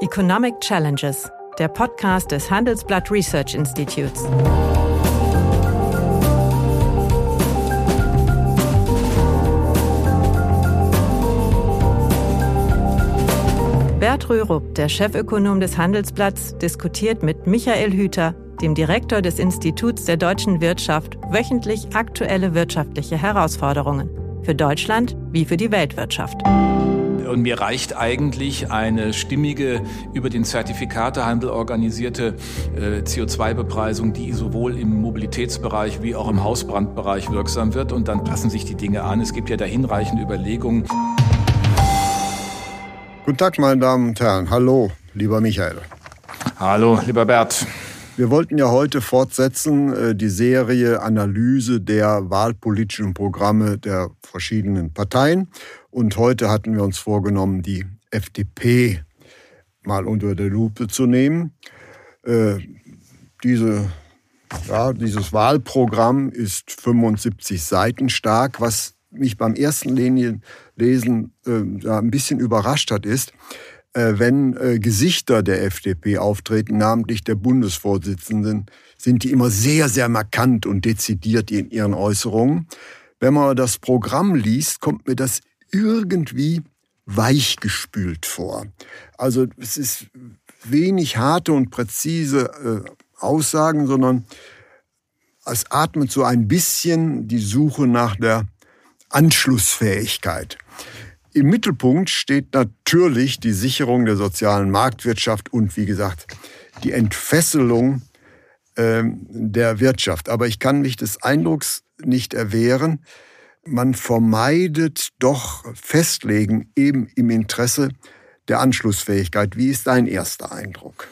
Economic Challenges, der Podcast des Handelsblatt Research Institutes. Bert Rürup, der Chefökonom des Handelsblatts, diskutiert mit Michael Hüter, dem Direktor des Instituts der deutschen Wirtschaft, wöchentlich aktuelle wirtschaftliche Herausforderungen. Für Deutschland wie für die Weltwirtschaft. Und mir reicht eigentlich eine stimmige, über den Zertifikatehandel organisierte CO2-Bepreisung, die sowohl im Mobilitätsbereich wie auch im Hausbrandbereich wirksam wird. Und dann passen sich die Dinge an. Es gibt ja da hinreichende Überlegungen. Guten Tag, meine Damen und Herren. Hallo, lieber Michael. Hallo, lieber Bert. Wir wollten ja heute fortsetzen die Serie Analyse der wahlpolitischen Programme der verschiedenen Parteien. Und heute hatten wir uns vorgenommen, die FDP mal unter der Lupe zu nehmen. Dieses Wahlprogramm ist 75 Seiten stark. Was mich beim ersten Lesen ein bisschen überrascht hat, ist, wenn Gesichter der FDP auftreten, namentlich der Bundesvorsitzenden, sind die immer sehr, sehr markant und dezidiert in ihren Äußerungen. Wenn man das Programm liest, kommt mir das irgendwie weichgespült vor. Also es ist wenig harte und präzise Aussagen, sondern es atmet so ein bisschen die Suche nach der Anschlussfähigkeit. Im Mittelpunkt steht natürlich die Sicherung der sozialen Marktwirtschaft und, wie gesagt, die Entfesselung der Wirtschaft. Aber ich kann mich des Eindrucks nicht erwehren, man vermeidet doch Festlegen eben im Interesse der Anschlussfähigkeit. Wie ist dein erster Eindruck?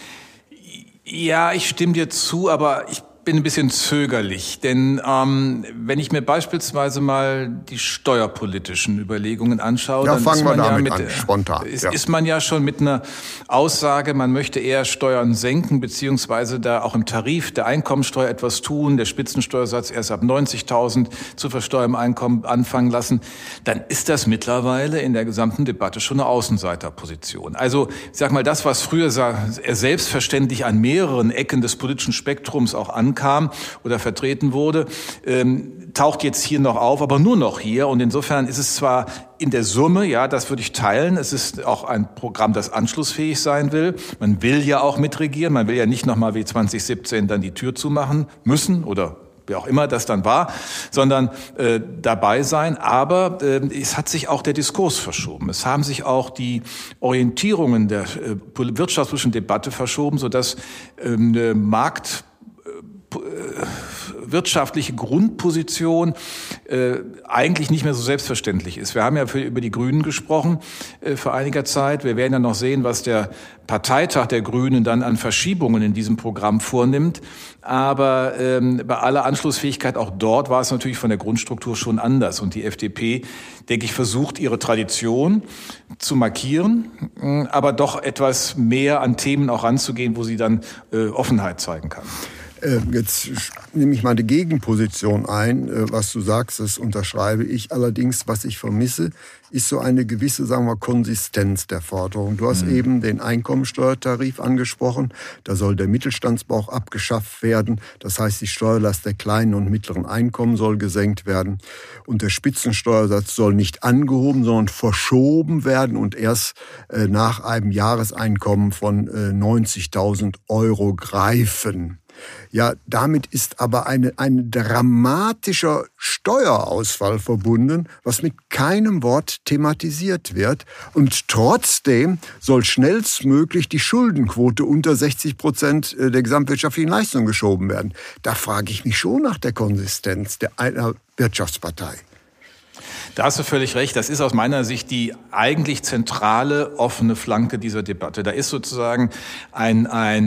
Ja, ich stimme dir zu, aber ich bin ein bisschen zögerlich, denn wenn ich mir beispielsweise mal die steuerpolitischen Überlegungen anschaue, ja, dann fangen ist wir man damit an, spontan. Ist man ja schon mit einer Aussage, man möchte eher Steuern senken, beziehungsweise da auch im Tarif der Einkommensteuer etwas tun, der Spitzensteuersatz erst ab 90.000 zu versteuern im Einkommen anfangen lassen, dann ist das mittlerweile in der gesamten Debatte schon eine Außenseiterposition. Also, ich sag mal, das, was früher selbstverständlich an mehreren Ecken des politischen Spektrums auch ankam oder vertreten wurde, taucht jetzt hier noch auf, aber nur noch hier. Und insofern ist es zwar in der Summe, ja, das würde ich teilen, es ist auch ein Programm, das anschlussfähig sein will. Man will ja auch mitregieren, man will ja nicht nochmal wie 2017 dann die Tür zumachen müssen oder wie auch immer das dann war, sondern dabei sein. Aber es hat sich auch der Diskurs verschoben. Es haben sich auch die Orientierungen der wirtschaftspolitischen Debatte verschoben, sodass wirtschaftliche Grundposition eigentlich nicht mehr so selbstverständlich ist. Wir haben ja über die Grünen gesprochen vor einiger Zeit. Wir werden ja noch sehen, was der Parteitag der Grünen dann an Verschiebungen in diesem Programm vornimmt. Aber bei aller Anschlussfähigkeit auch dort war es natürlich von der Grundstruktur schon anders. Und die FDP, denke ich, versucht ihre Tradition zu markieren, aber doch etwas mehr an Themen auch ranzugehen, wo sie dann Offenheit zeigen kann. Jetzt nehme ich meine Gegenposition ein. Was du sagst, das unterschreibe ich. Allerdings, was ich vermisse, ist so eine gewisse, sagen wir, Konsistenz der Forderung. Du hast eben den Einkommensteuertarif angesprochen. Da soll der Mittelstandsbauch abgeschafft werden. Das heißt, die Steuerlast der kleinen und mittleren Einkommen soll gesenkt werden. Und der Spitzensteuersatz soll nicht angehoben, sondern verschoben werden und erst nach einem Jahreseinkommen von 90.000 € greifen. Ja, damit ist aber ein dramatischer Steuerausfall verbunden, was mit keinem Wort thematisiert wird. Und trotzdem soll schnellstmöglich die Schuldenquote unter 60% der gesamtwirtschaftlichen Leistung geschoben werden. Da frage ich mich schon nach der Konsistenz einer Wirtschaftspartei. Da hast du völlig recht. Das ist aus meiner Sicht die eigentlich zentrale offene Flanke dieser Debatte. Da ist sozusagen ein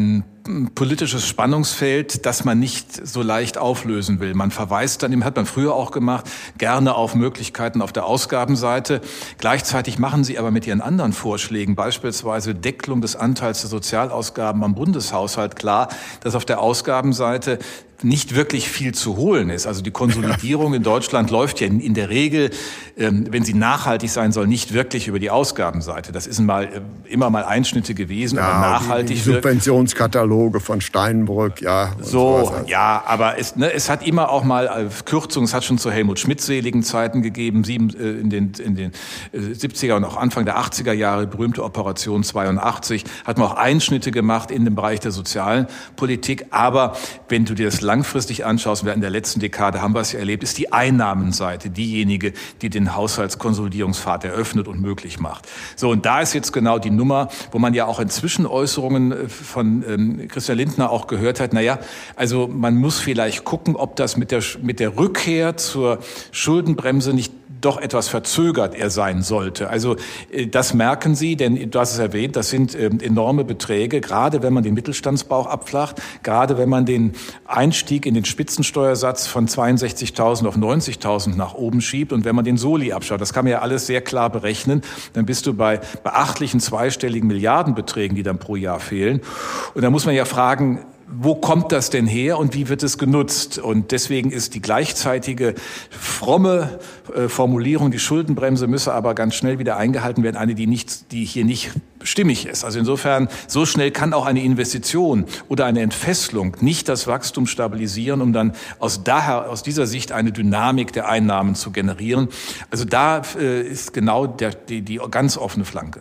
politisches Spannungsfeld, das man nicht so leicht auflösen will. Man verweist dann, hat man früher auch gemacht, gerne auf Möglichkeiten auf der Ausgabenseite. Gleichzeitig machen sie aber mit ihren anderen Vorschlägen, beispielsweise Deckelung des Anteils der Sozialausgaben am Bundeshaushalt, klar, dass auf der Ausgabenseite nicht wirklich viel zu holen ist. Also die Konsolidierung in Deutschland läuft ja in der Regel, wenn sie nachhaltig sein soll, nicht wirklich über die Ausgabenseite. Das ist immer mal Einschnitte gewesen, aber nachhaltig. Die Subventionskataloge von Steinbrück, ja. Ja, aber es hat immer auch mal Kürzungen. Es hat schon zu Helmut Schmidt seligen Zeiten gegeben, in den 70er und auch Anfang der 80er Jahre, berühmte Operation 82, hat man auch Einschnitte gemacht in dem Bereich der sozialen Politik. Aber wenn du dir das langfristig anschaust, in der letzten Dekade haben wir es ja erlebt, ist die Einnahmenseite diejenige, die den Haushaltskonsolidierungspfad eröffnet und möglich macht. So, und da ist jetzt genau die Nummer, wo man ja auch in Zwischenäußerungen von Christian Lindner auch gehört hat, also man muss vielleicht gucken, ob das mit der Rückkehr zur Schuldenbremse nicht doch etwas verzögert er sein sollte. Also das merken Sie, denn du hast es erwähnt, das sind enorme Beträge, gerade wenn man den Mittelstandsbauch abflacht, gerade wenn man den Einstieg in den Spitzensteuersatz von 62.000 auf 90.000 nach oben schiebt und wenn man den Soli abschaut, das kann man ja alles sehr klar berechnen, dann bist du bei beachtlichen zweistelligen Milliardenbeträgen, die dann pro Jahr fehlen. Und da muss man ja fragen, wo kommt das denn her und wie wird es genutzt? Und deswegen ist die gleichzeitige fromme Formulierung, die Schuldenbremse müsse aber ganz schnell wieder eingehalten werden, eine, die hier nicht stimmig ist. Also insofern, so schnell kann auch eine Investition oder eine Entfesselung nicht das Wachstum stabilisieren, um dann aus dieser Sicht eine Dynamik der Einnahmen zu generieren. Also da ist genau die ganz offene Flanke.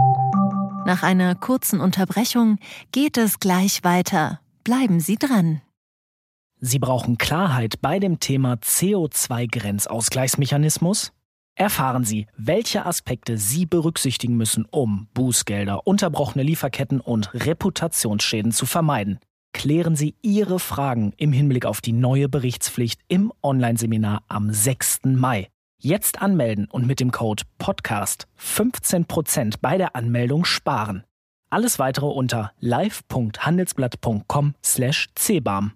Nach einer kurzen Unterbrechung geht es gleich weiter. Bleiben Sie dran. Sie brauchen Klarheit bei dem Thema CO2-Grenzausgleichsmechanismus? Erfahren Sie, welche Aspekte Sie berücksichtigen müssen, um Bußgelder, unterbrochene Lieferketten und Reputationsschäden zu vermeiden. Klären Sie Ihre Fragen im Hinblick auf die neue Berichtspflicht im Online-Seminar am 6. Mai. Jetzt anmelden und mit dem Code PODCAST 15% bei der Anmeldung sparen. Alles weitere unter live.handelsblatt.com/cbam.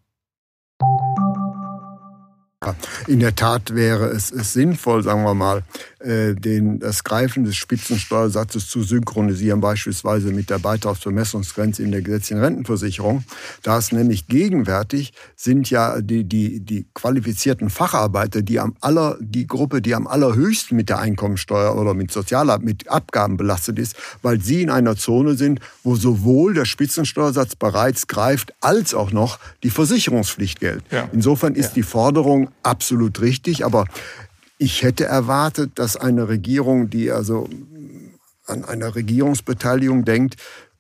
In der Tat wäre es sinnvoll, sagen wir mal, das Greifen des Spitzensteuersatzes zu synchronisieren, beispielsweise mit der Beitragsbemessungsgrenze in der gesetzlichen Rentenversicherung. Da es nämlich gegenwärtig sind ja die qualifizierten Facharbeiter, die Gruppe, die am allerhöchsten mit der Einkommensteuer oder mit Abgaben belastet ist, weil sie in einer Zone sind, wo sowohl der Spitzensteuersatz bereits greift, als auch noch die Versicherungspflicht gilt. Ja. Insofern ist die Forderung absolut richtig, aber ich hätte erwartet, dass eine Regierung, die also an eine Regierungsbeteiligung denkt,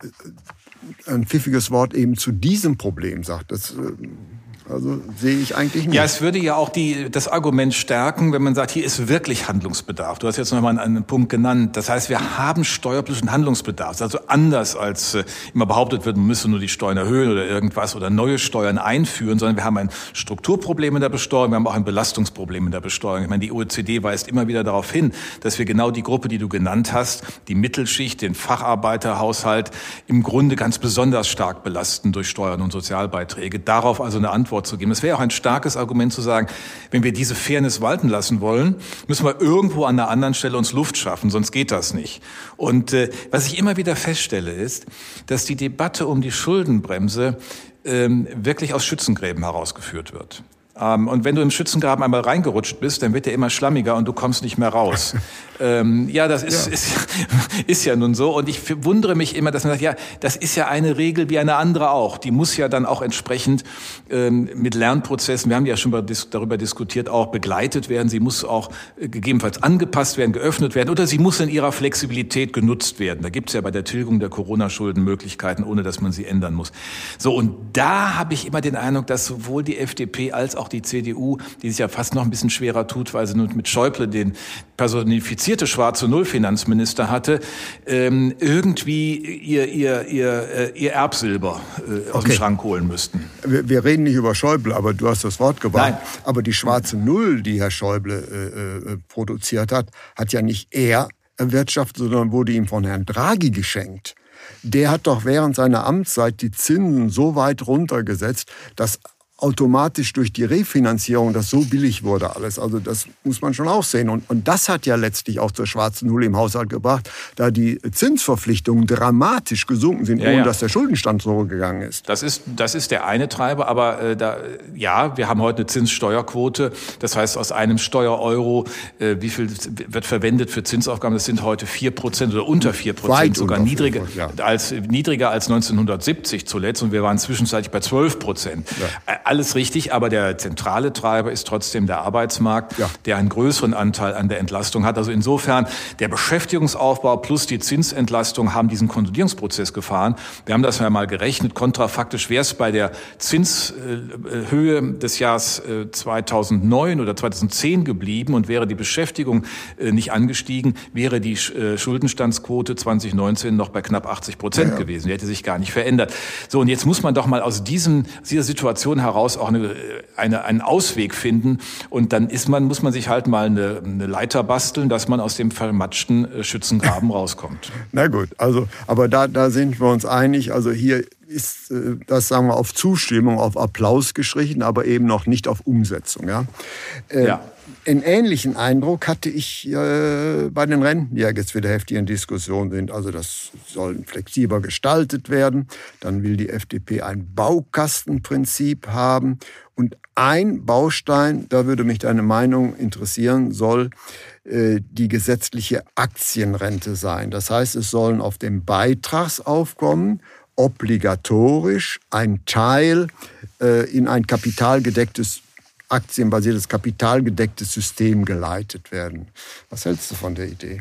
ein pfiffiges Wort eben zu diesem Problem sagt. Das sehe ich eigentlich nicht. Ja, es würde ja auch das Argument stärken, wenn man sagt, hier ist wirklich Handlungsbedarf. Du hast jetzt nochmal einen Punkt genannt. Das heißt, wir haben steuerpolitischen Handlungsbedarf. Also anders als immer behauptet wird, man müsse nur die Steuern erhöhen oder irgendwas oder neue Steuern einführen, sondern wir haben ein Strukturproblem in der Besteuerung, wir haben auch ein Belastungsproblem in der Besteuerung. Ich meine, die OECD weist immer wieder darauf hin, dass wir genau die Gruppe, die du genannt hast, die Mittelschicht, den Facharbeiterhaushalt, im Grunde ganz besonders stark belasten durch Steuern und Sozialbeiträge. Darauf also eine Antwort zu geben. Es wäre auch ein starkes Argument zu sagen, wenn wir diese Fairness walten lassen wollen, müssen wir irgendwo an einer anderen Stelle uns Luft schaffen, sonst geht das nicht. Und was ich immer wieder feststelle, ist, dass die Debatte um die Schuldenbremse wirklich aus Schützengräben herausgeführt wird. Und wenn du im Schützengraben einmal reingerutscht bist, dann wird der immer schlammiger und du kommst nicht mehr raus. Ja, das ist ja nun so. Und ich wundere mich immer, dass man sagt, ja, das ist ja eine Regel wie eine andere auch. Die muss ja dann auch entsprechend mit Lernprozessen, wir haben ja schon darüber diskutiert, auch begleitet werden. Sie muss auch gegebenenfalls angepasst werden, geöffnet werden oder sie muss in ihrer Flexibilität genutzt werden. Da gibt es ja bei der Tilgung der Corona-Schulden Möglichkeiten, ohne dass man sie ändern muss. So, und da habe ich immer den Eindruck, dass sowohl die FDP als auch die CDU, die sich ja fast noch ein bisschen schwerer tut, weil sie nun mit Schäuble den personifizierte schwarze Null-Finanzminister hatte, irgendwie ihr Erbsilber aus dem Schrank holen müssten. Wir reden nicht über Schäuble, aber du hast das Wort gebracht. Nein. Aber die schwarze Null, die Herr Schäuble produziert hat ja nicht er erwirtschaftet, sondern wurde ihm von Herrn Draghi geschenkt. der hat doch während seiner Amtszeit die Zinsen so weit runtergesetzt, dass automatisch durch die Refinanzierung das so billig wurde alles. Also das muss man schon auch sehen. Und das hat ja letztlich auch zur schwarzen Null im Haushalt gebracht, da die Zinsverpflichtungen dramatisch gesunken sind, ohne dass der Schuldenstand zurückgegangen ist. Das ist der eine Treiber, aber wir haben heute eine Zinssteuerquote. Das heißt, aus einem Steuereuro, wie viel wird verwendet für Zinsaufgaben? Das sind heute 4% oder unter 4%, sogar niedriger als 1970 zuletzt. Und wir waren zwischenzeitlich bei 12%. Ja. Alles richtig, aber der zentrale Treiber ist trotzdem der Arbeitsmarkt, der einen größeren Anteil an der Entlastung hat. Also insofern, der Beschäftigungsaufbau plus die Zinsentlastung haben diesen Konsolidierungsprozess gefahren. Wir haben das ja mal gerechnet. Kontrafaktisch wäre es bei der Zinshöhe des Jahres 2009 oder 2010 geblieben und wäre die Beschäftigung nicht angestiegen, wäre die Schuldenstandsquote 2019 noch bei knapp 80% gewesen. Die hätte sich gar nicht verändert. So, und jetzt muss man doch mal aus dieser Situation heraus auch einen Ausweg finden. Und dann muss man sich halt mal eine Leiter basteln, dass man aus dem vermatschten Schützengraben rauskommt. Na gut, also, aber da sind wir uns einig. Also hier ist das, sagen wir, auf Zustimmung, auf Applaus geschrieben, aber eben noch nicht auf Umsetzung. Einen ähnlichen Eindruck hatte ich bei den Renten, die ja jetzt wieder heftig in Diskussion sind. Also das soll flexibler gestaltet werden. Dann will die FDP ein Baukastenprinzip haben. Und ein Baustein, da würde mich deine Meinung interessieren, soll die gesetzliche Aktienrente sein. Das heißt, es sollen auf dem Beitragsaufkommen obligatorisch ein Teil in ein kapitalgedecktes aktienbasiertes, kapitalgedecktes System geleitet werden. Was hältst du von der Idee?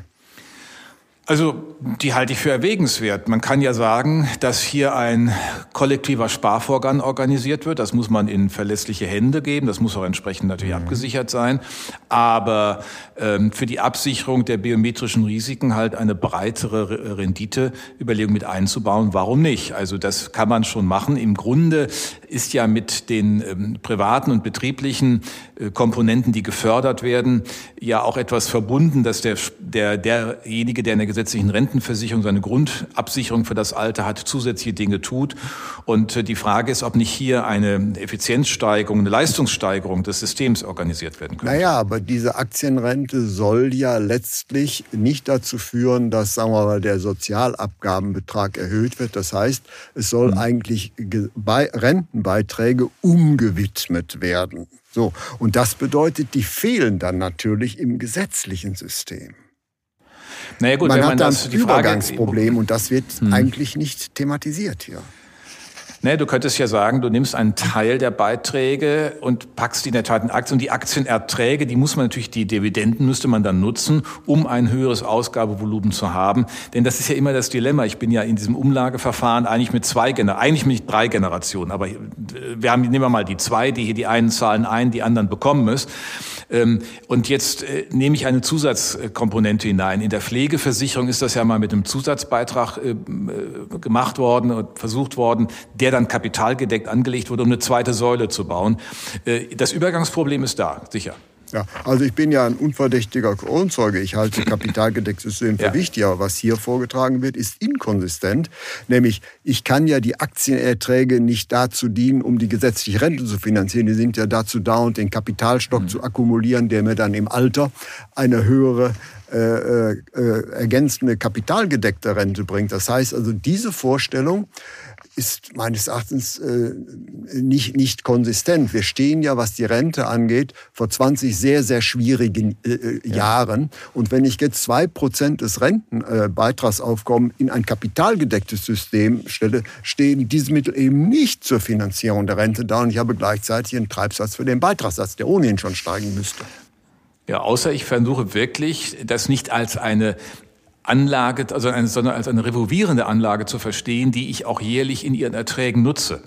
Also, die halte ich für erwägenswert. Man kann ja sagen, dass hier ein kollektiver Sparvorgang organisiert wird. Das muss man in verlässliche Hände geben. Das muss auch entsprechend natürlich abgesichert sein. Aber für die Absicherung der biometrischen Risiken halt eine breitere Renditeüberlegung mit einzubauen. Warum nicht? Also, das kann man schon machen. Im Grunde ist ja mit den privaten und betrieblichen Komponenten, die gefördert werden, ja auch etwas verbunden, dass derjenige, der in der gesetzlichen Rentenversicherung seine Grundabsicherung für das Alter hat, zusätzliche Dinge tut. Und die Frage ist, ob nicht hier eine Effizienzsteigerung, eine Leistungssteigerung des Systems organisiert werden könnte. Naja, aber diese Aktienrente soll ja letztlich nicht dazu führen, dass, sagen wir mal, der Sozialabgabenbetrag erhöht wird. Das heißt, es soll eigentlich Rentenbeiträge umgewidmet werden. So. Und das bedeutet, die fehlen dann natürlich im gesetzlichen System. Naja, gut, man hat da ein Übergangsproblem und das wird eigentlich nicht thematisiert hier. Ne, du könntest ja sagen, du nimmst einen Teil der Beiträge und packst die in der Tat in Aktien. Und die Aktienerträge, die Dividenden müsste man dann nutzen, um ein höheres Ausgabevolumen zu haben. Denn das ist ja immer das Dilemma. Ich bin ja in diesem Umlageverfahren eigentlich mit drei Generationen. Aber nehmen wir mal die zwei, die hier die einen zahlen ein, die anderen bekommen es. Und jetzt nehme ich eine Zusatzkomponente hinein. In der Pflegeversicherung ist das ja mal mit einem Zusatzbeitrag gemacht worden und versucht worden, der dann kapitalgedeckt angelegt wurde, um eine zweite Säule zu bauen. Das Übergangsproblem ist da, sicher. Ja, also ich bin ja ein unverdächtiger Kronzeuge. Ich halte kapitalgedecktes System für wichtig, aber was hier vorgetragen wird, ist inkonsistent. Nämlich, ich kann ja die Aktienerträge nicht dazu dienen, um die gesetzliche Rente zu finanzieren. Die sind ja dazu da, um den Kapitalstock zu akkumulieren, der mir dann im Alter eine höhere ergänzende kapitalgedeckte Rente bringt. Das heißt also, diese Vorstellung ist meines Erachtens nicht konsistent. Wir stehen ja, was die Rente angeht, vor 20 sehr, sehr schwierigen Jahren. Und wenn ich jetzt 2% des Rentenbeitragsaufkommens in ein kapitalgedecktes System stelle, stehen diese Mittel eben nicht zur Finanzierung der Rente da. Und ich habe gleichzeitig einen Treibsatz für den Beitragssatz, der ohnehin schon steigen müsste. Ja, außer ich versuche wirklich, das nicht als eine Anlage, sondern als eine revolvierende Anlage zu verstehen, die ich auch jährlich in ihren Erträgen nutze.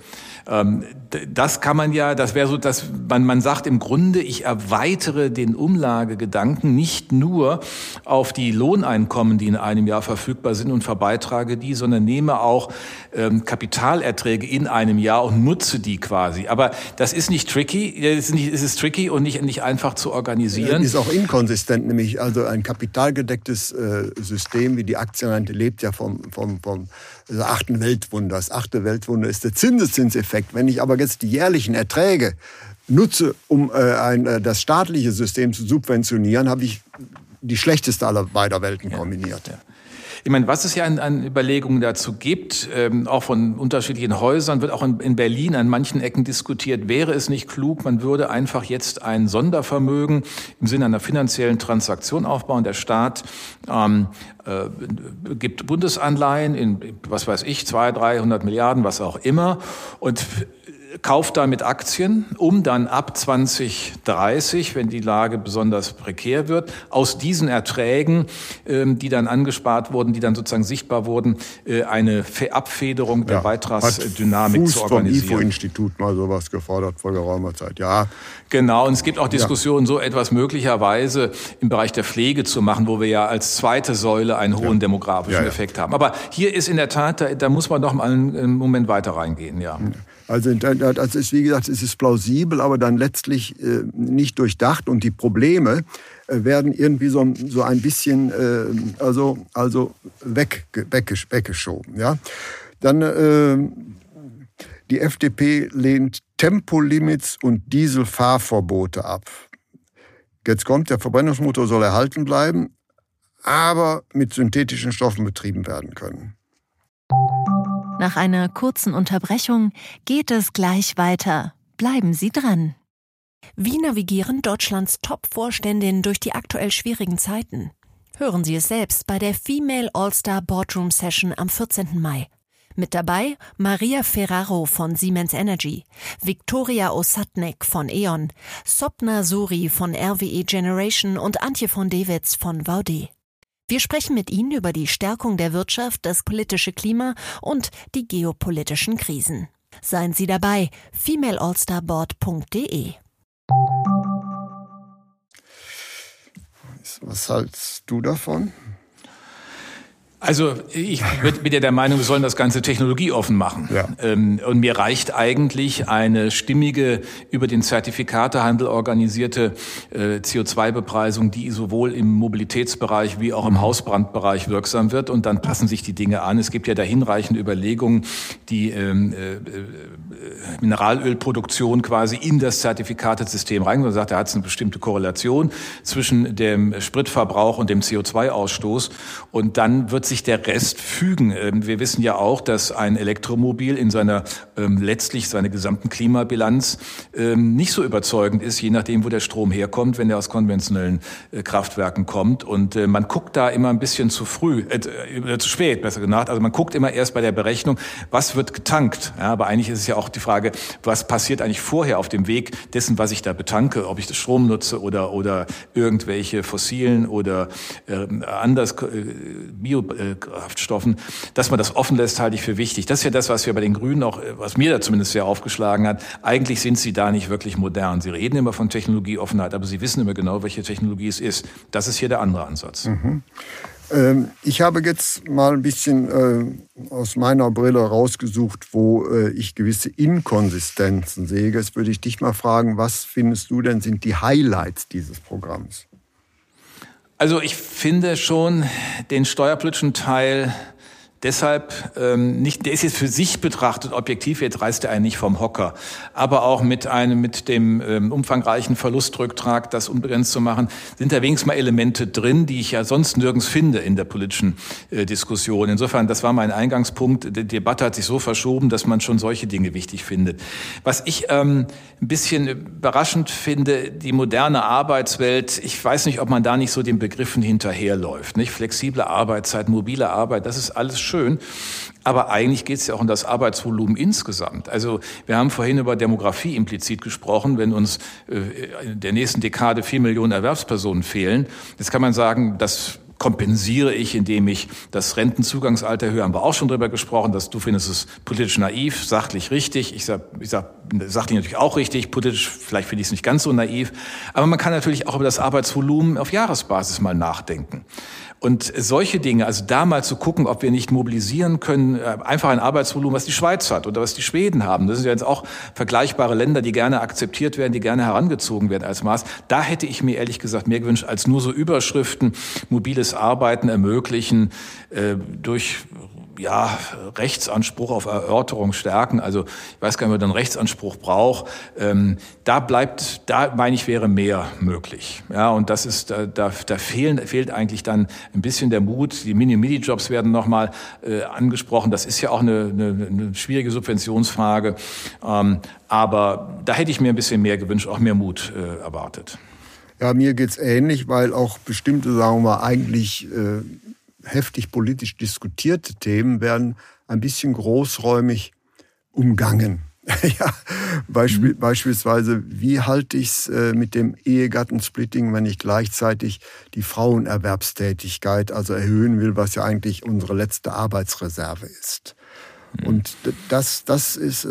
Das kann man ja, das wäre so, dass man sagt im Grunde, ich erweitere den Umlagegedanken nicht nur auf die Lohneinkommen, die in einem Jahr verfügbar sind und verbeitrage die, sondern nehme auch Kapitalerträge in einem Jahr und nutze die quasi. Aber das ist nicht tricky, es ist tricky und nicht einfach zu organisieren. Ist auch inkonsistent, nämlich also ein kapitalgedecktes System System wie die Aktienrente lebt ja vom achten Weltwunder. Das achte Weltwunder ist der Zinseszinseffekt. Wenn ich aber jetzt die jährlichen Erträge nutze, um das staatliche System zu subventionieren, habe ich die schlechteste aller beider Welten kombiniert. Ja. Ich meine, was es ja an Überlegungen dazu gibt, auch von unterschiedlichen Häusern, wird auch in Berlin an manchen Ecken diskutiert, wäre es nicht klug, man würde einfach jetzt ein Sondervermögen im Sinne einer finanziellen Transaktion aufbauen. Der Staat gibt Bundesanleihen in, was weiß ich, 200, 300 Milliarden, was auch immer, und kauft damit Aktien, um dann ab 2030, wenn die Lage besonders prekär wird, aus diesen Erträgen, die dann angespart wurden, die dann sozusagen sichtbar wurden, eine Abfederung der Beitragsdynamik zu organisieren. Vom IFO-Institut mal sowas gefordert vor geraumer Zeit, ja. Genau, und es gibt auch Diskussionen, so etwas möglicherweise im Bereich der Pflege zu machen, wo wir ja als zweite Säule einen hohen demografischen Effekt haben. Aber hier ist in der Tat, da muss man doch mal einen Moment weiter reingehen, ja. Also das ist, wie gesagt, es ist plausibel, aber dann letztlich nicht durchdacht und die Probleme werden irgendwie so ein bisschen weggeschoben. Ja? Dann die FDP lehnt Tempolimits und Dieselfahrverbote ab. Jetzt kommt, der Verbrennungsmotor soll erhalten bleiben, aber mit synthetischen Stoffen betrieben werden können. Nach einer kurzen Unterbrechung geht es gleich weiter. Bleiben Sie dran. Wie navigieren Deutschlands Top-Vorständinnen durch die aktuell schwierigen Zeiten? Hören Sie es selbst bei der Female All-Star Boardroom Session am 14. Mai. Mit dabei Maria Ferraro von Siemens Energy, Viktoria Osatnek von E.ON, Sopna Suri von RWE Generation und Antje von Dewitz von Vaude. Wir sprechen mit Ihnen über die Stärkung der Wirtschaft, das politische Klima und die geopolitischen Krisen. Seien Sie dabei, femaleallstarboard.de. Was hältst du davon? Also ich bin ja der Meinung, wir sollen das Ganze technologieoffen machen. Ja. Und mir reicht eigentlich eine stimmige, über den Zertifikatehandel organisierte CO2-Bepreisung, die sowohl im Mobilitätsbereich wie auch im Hausbrandbereich wirksam wird. Und dann passen sich die Dinge an. Es gibt ja da hinreichende Überlegungen, die Mineralölproduktion quasi in das Zertifikatesystem rein. Man sagt, da hat es eine bestimmte Korrelation zwischen dem Spritverbrauch und dem CO2-Ausstoß. Und dann wird sich der Rest fügen. Wir wissen ja auch, dass ein Elektromobil in seiner letztlich seiner gesamten Klimabilanz nicht so überzeugend ist, je nachdem, wo der Strom herkommt, wenn er aus konventionellen Kraftwerken kommt. Und man guckt da immer ein bisschen zu spät, besser gesagt. Also man guckt immer erst bei der Berechnung, was wird getankt. Ja, aber eigentlich ist es ja auch die Frage, was passiert eigentlich vorher auf dem Weg dessen, was ich da betanke, ob ich das Strom nutze oder irgendwelche fossilen oder anders Biokraftstoffen, dass man das offen lässt, halte ich für wichtig. Das ist ja das, was wir bei den Grünen auch, was mir da zumindest sehr aufgeschlagen hat. Eigentlich sind sie da nicht wirklich modern. Sie reden immer von Technologieoffenheit, aber sie wissen immer genau, welche Technologie es ist. Das ist hier der andere Ansatz. Mhm. Ich habe jetzt mal ein bisschen aus meiner Brille rausgesucht, wo ich gewisse Inkonsistenzen sehe. Jetzt würde ich dich mal fragen, was findest du denn sind die Highlights dieses Programms? Also ich finde schon den steuerpolitischen Teil deshalb nicht, der ist jetzt für sich betrachtet objektiv, jetzt reißt er einen nicht vom Hocker, aber auch mit dem umfangreichen Verlustrücktrag, das unbegrenzt zu machen, sind da wenigstens mal Elemente drin, die ich ja sonst nirgends finde in der politischen Diskussion. Insofern, das war mein Eingangspunkt. Die Debatte hat sich so verschoben, dass man schon solche Dinge wichtig findet. Was ich ein bisschen überraschend finde, die moderne Arbeitswelt, ich weiß nicht, ob man da nicht so den Begriffen hinterherläuft, nicht? Flexible Arbeitszeit, mobile Arbeit, das ist alles schön. Aber eigentlich geht es ja auch um das Arbeitsvolumen insgesamt. Also wir haben vorhin über Demografie implizit gesprochen. Wenn uns in der nächsten Dekade 4 Millionen Erwerbspersonen fehlen, jetzt kann man sagen, das kompensiere ich, indem ich das Rentenzugangsalter erhöhe. Haben wir auch schon drüber gesprochen, dass du findest es politisch naiv, sachlich richtig. Ich sag sachlich natürlich auch richtig, politisch vielleicht finde ich es nicht ganz so naiv. Aber man kann natürlich auch über das Arbeitsvolumen auf Jahresbasis mal nachdenken. Und solche Dinge, also da mal zu gucken, ob wir nicht mobilisieren können, einfach ein Arbeitsvolumen, was die Schweiz hat oder was die Schweden haben. Das sind ja jetzt auch vergleichbare Länder, die gerne akzeptiert werden, die gerne herangezogen werden als Maß. Da hätte ich mir ehrlich gesagt mehr gewünscht als nur so Überschriften, mobiles agiles Arbeiten ermöglichen, durch Rechtsanspruch auf Erörterung stärken. Also ich weiß gar nicht, ob man einen Rechtsanspruch braucht. Da meine ich, wäre mehr möglich. Ja, und das ist, da fehlt eigentlich dann ein bisschen der Mut. Die Mini-Jobs werden nochmal angesprochen. Das ist ja auch eine schwierige Subventionsfrage. Aber da hätte ich mir ein bisschen mehr gewünscht, auch mehr Mut erwartet. Ja, mir geht's ähnlich, weil auch bestimmte, sagen wir mal, eigentlich heftig politisch diskutierte Themen werden ein bisschen großräumig umgangen. Ja, beispielsweise, wie halte ich es mit dem Ehegattensplitting, wenn ich gleichzeitig die Frauenerwerbstätigkeit also erhöhen will, was ja eigentlich unsere letzte Arbeitsreserve ist. Und das ist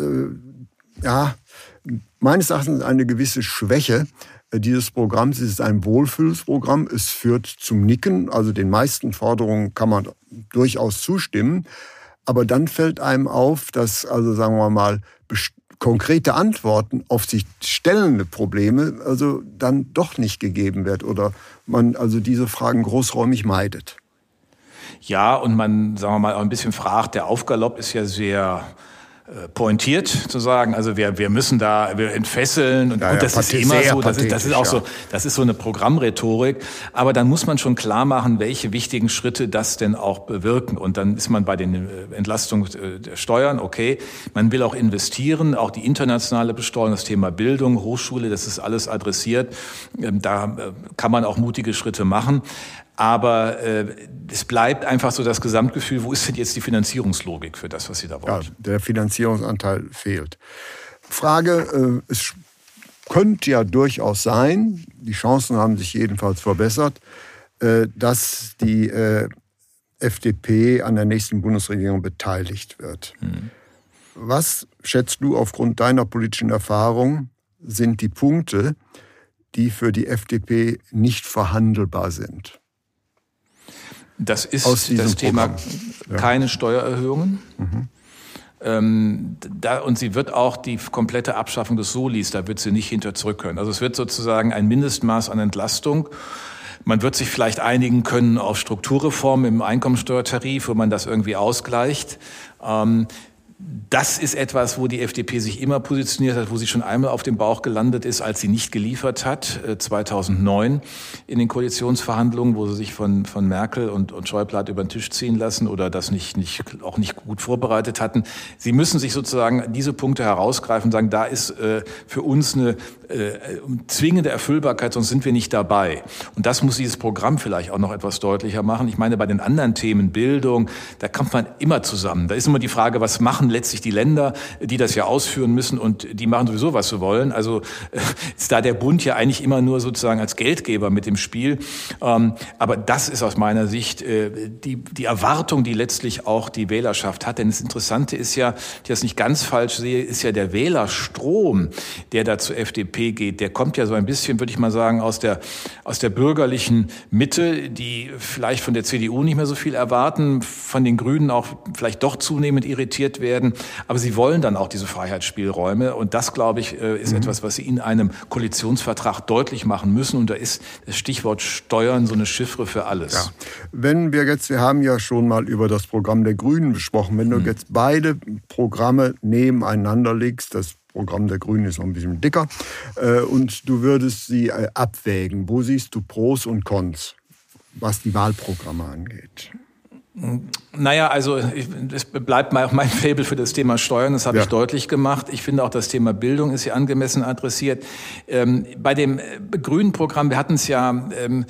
meines Erachtens eine gewisse Schwäche dieses Programms. Es ist ein Wohlfühlsprogramm. Es führt zum Nicken. Also den meisten Forderungen kann man durchaus zustimmen. Aber dann fällt einem auf, dass, also sagen wir mal, konkrete Antworten auf sich stellende Probleme also dann doch nicht gegeben wird oder man also diese Fragen großräumig meidet. Ja, und man, sagen wir mal, auch ein bisschen fragt, der Aufgalopp ist ja sehr pointiert zu sagen, also wir entfesseln und gut, das ist immer so, das ist auch so, das ist so eine Programmrhetorik, aber dann muss man schon klar machen, welche wichtigen Schritte das denn auch bewirken und dann ist man bei den Entlastungen der Steuern, okay, man will auch investieren, auch die internationale Besteuerung, das Thema Bildung, Hochschule, das ist alles adressiert, da kann man auch mutige Schritte machen. Aber es bleibt einfach so das Gesamtgefühl, wo ist denn jetzt die Finanzierungslogik für das, was Sie da wollen? Ja, der Finanzierungsanteil fehlt. Frage, es könnte ja durchaus sein, die Chancen haben sich jedenfalls verbessert, dass die FDP an der nächsten Bundesregierung beteiligt wird. Was schätzt du aufgrund deiner politischen Erfahrung sind die Punkte, die für die FDP nicht verhandelbar sind? Das ist das Thema keine Steuererhöhungen. Und sie wird auch die komplette Abschaffung des Solis, da wird sie nicht hinter zurück können. Also es wird sozusagen ein Mindestmaß an Entlastung. Man wird sich vielleicht einigen können auf Strukturreformen im Einkommensteuertarif, wo man das irgendwie ausgleicht. Das ist etwas, wo die FDP sich immer positioniert hat, wo sie schon einmal auf dem Bauch gelandet ist, als sie nicht geliefert hat, 2009 in den Koalitionsverhandlungen, wo sie sich von Merkel und Schäuble hat über den Tisch ziehen lassen oder das auch nicht gut vorbereitet hatten. Sie müssen sich sozusagen diese Punkte herausgreifen und sagen, da ist für uns eine zwingende Erfüllbarkeit, sonst sind wir nicht dabei. Und das muss dieses Programm vielleicht auch noch etwas deutlicher machen. Ich meine, bei den anderen Themen, Bildung, da kommt man immer zusammen. Da ist immer die Frage, was machen letztlich die Länder, die das ja ausführen müssen und die machen sowieso, was sie wollen. Also ist da der Bund ja eigentlich immer nur sozusagen als Geldgeber mit dem Spiel. Aber das ist aus meiner Sicht die Erwartung, die letztlich auch die Wählerschaft hat. Denn das Interessante ist ja, ich das nicht ganz falsch sehe, ist ja der Wählerstrom, der da zur FDP geht. Der kommt ja so ein bisschen, würde ich mal sagen, aus der bürgerlichen Mitte, die vielleicht von der CDU nicht mehr so viel erwarten, von den Grünen auch vielleicht doch zunehmend irritiert werden. Aber sie wollen dann auch diese Freiheitsspielräume. Und das, glaube ich, ist etwas, was sie in einem Koalitionsvertrag deutlich machen müssen. Und da ist das Stichwort Steuern so eine Chiffre für alles. Ja. Wenn wir haben ja schon mal über das Programm der Grünen gesprochen. Wenn du jetzt beide Programme nebeneinander legst, das Programm der Grünen ist noch ein bisschen dicker, und du würdest sie abwägen. Wo siehst du Pros und Cons, was die Wahlprogramme angeht? Naja, also es bleibt auch mein Faible für das Thema Steuern, das habe ich deutlich gemacht. Ich finde auch, das Thema Bildung ist hier angemessen adressiert. Bei dem grünen Programm, wir hatten es ja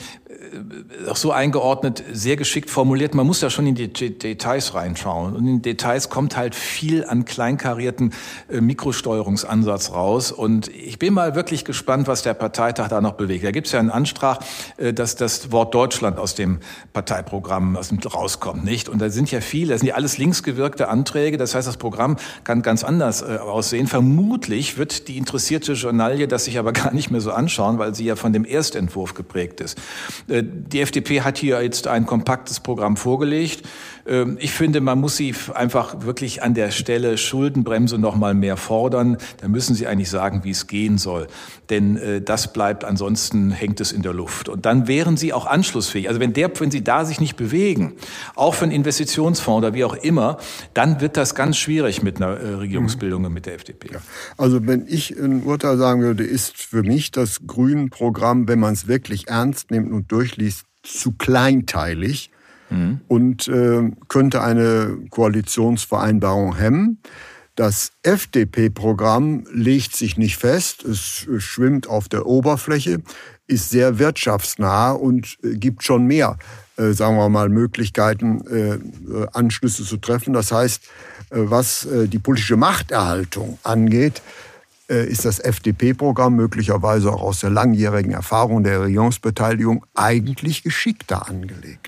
auch so eingeordnet, sehr geschickt formuliert. Man muss ja schon in die Details reinschauen. Und in den Details kommt halt viel an kleinkarierten Mikrosteuerungsansatz raus. Und ich bin mal wirklich gespannt, was der Parteitag da noch bewegt. Da gibt es ja einen Antrag, dass das Wort Deutschland aus dem Parteiprogramm rauskommt, nicht? Und da sind ja viele, das sind ja alles linksgewirkte Anträge. Das heißt, das Programm kann ganz anders aussehen. Vermutlich wird die interessierte Journalie das sich aber gar nicht mehr so anschauen, weil sie ja von dem Erstentwurf geprägt ist. Die FDP hat hier jetzt ein kompaktes Programm vorgelegt. Ich finde, man muss sie einfach wirklich an der Stelle Schuldenbremse noch mal mehr fordern. Da müssen sie eigentlich sagen, wie es gehen soll. Denn das bleibt, ansonsten hängt es in der Luft. Und dann wären sie auch anschlussfähig. Also wenn sie da sich nicht bewegen, auch für einen Investitionsfonds oder wie auch immer, dann wird das ganz schwierig mit einer Regierungsbildung mit der FDP. Ja. Also wenn ich ein Urteil sagen würde, ist für mich das Grünen-Programm, wenn man es wirklich ernst nimmt und durchliest, zu kleinteilig. Und könnte eine Koalitionsvereinbarung hemmen. Das FDP-Programm legt sich nicht fest, es schwimmt auf der Oberfläche, ist sehr wirtschaftsnah und gibt schon mehr, sagen wir mal, Möglichkeiten, Anschlüsse zu treffen. Das heißt, was die politische Machterhaltung angeht, ist das FDP-Programm möglicherweise auch aus der langjährigen Erfahrung der Regierungsbeteiligung eigentlich geschickter angelegt.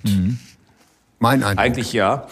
Mein Eindruck. Eigentlich ja.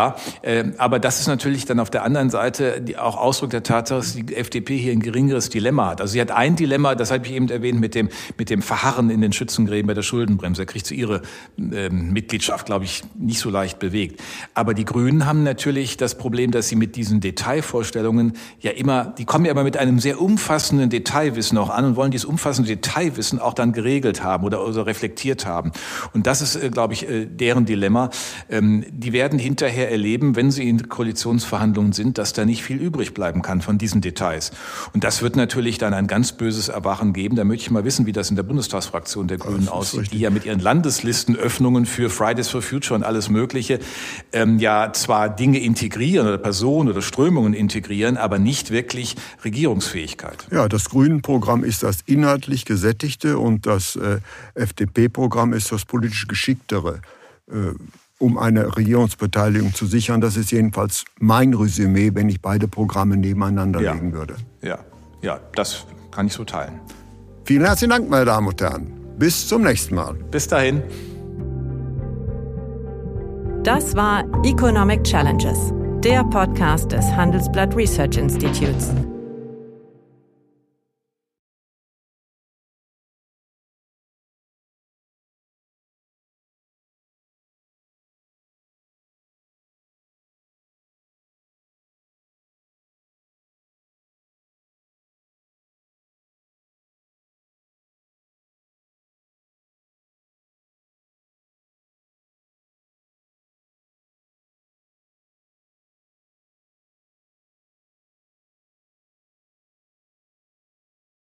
Aber das ist natürlich dann auf der anderen Seite auch Ausdruck der Tatsache, dass die FDP hier ein geringeres Dilemma hat. Also sie hat ein Dilemma, das habe ich eben erwähnt, mit dem Verharren in den Schützengräben bei der Schuldenbremse. Da kriegt sie ihre Mitgliedschaft, glaube ich, nicht so leicht bewegt. Aber die Grünen haben natürlich das Problem, dass sie mit diesen Detailvorstellungen die kommen ja immer mit einem sehr umfassenden Detailwissen auch an und wollen dieses umfassende Detailwissen auch dann geregelt haben oder reflektiert haben. Und das ist, glaube ich, deren Dilemma. Die werden hinterher erleben, wenn sie in Koalitionsverhandlungen sind, dass da nicht viel übrig bleiben kann von diesen Details. Und das wird natürlich dann ein ganz böses Erwachen geben. Da möchte ich mal wissen, wie das in der Bundestagsfraktion der Grünen aussieht, die ja mit ihren Landeslistenöffnungen für Fridays for Future und alles Mögliche zwar Dinge integrieren oder Personen oder Strömungen integrieren, aber nicht wirklich Regierungsfähigkeit. Ja, das Grünen-Programm ist das inhaltlich gesättigte und das FDP-Programm ist das politisch geschicktere, um eine Regierungsbeteiligung zu sichern. Das ist jedenfalls mein Resümee, wenn ich beide Programme nebeneinander legen würde. Ja, das kann ich so teilen. Vielen herzlichen Dank, meine Damen und Herren. Bis zum nächsten Mal. Bis dahin. Das war Economic Challenges, der Podcast des Handelsblatt Research Institutes.